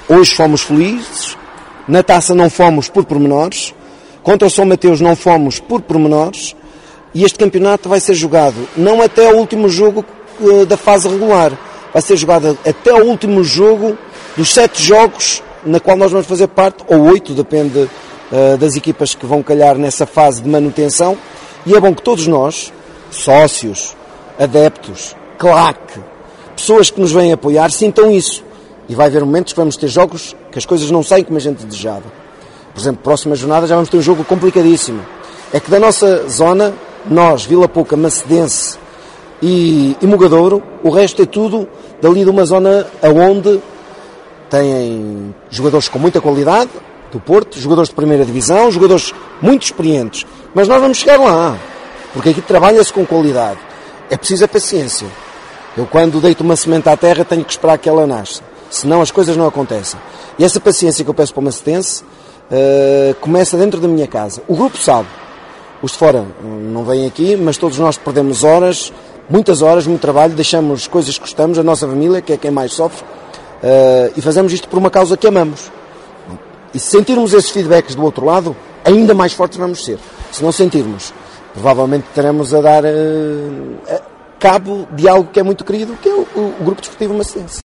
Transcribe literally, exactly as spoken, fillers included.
hoje fomos felizes, na taça não fomos por pormenores, contra o São Mateus não fomos por pormenores, e este campeonato vai ser jogado não até ao último jogo uh, da fase regular, vai ser jogado até ao último jogo dos sete jogos na qual nós vamos fazer parte, ou oito, depende uh, das equipas que vão calhar nessa fase de manutenção, e é bom que todos nós, sócios, adeptos, claque, pessoas que nos vêm apoiar, sintam isso. E vai haver momentos que vamos ter jogos que as coisas não saem como a gente desejava. Por exemplo, próxima jornada já vamos ter um jogo complicadíssimo. É que da nossa zona, nós, Vila Pouca, Macedense e, e Mogadouro, o resto é tudo dali de uma zona onde têm jogadores com muita qualidade, do Porto, jogadores de primeira divisão, jogadores muito experientes. Mas nós vamos chegar lá, porque aqui trabalha-se com qualidade. É preciso a paciência. Eu, quando deito uma semente à terra, tenho que esperar que ela nasça. Senão as coisas não acontecem. E essa paciência que eu peço para o Macedense uh, começa dentro da minha casa. O grupo sabe. Os de fora não vêm aqui, mas todos nós perdemos horas, muitas horas, muito trabalho, deixamos coisas que gostamos, a nossa família, que é quem mais sofre, uh, e fazemos isto por uma causa que amamos. E se sentirmos esses feedbacks do outro lado, ainda mais fortes vamos ser. Se não sentirmos, provavelmente teremos a dar uh, a cabo de algo que é muito querido, que é o, o, o Grupo Desportivo Macedense.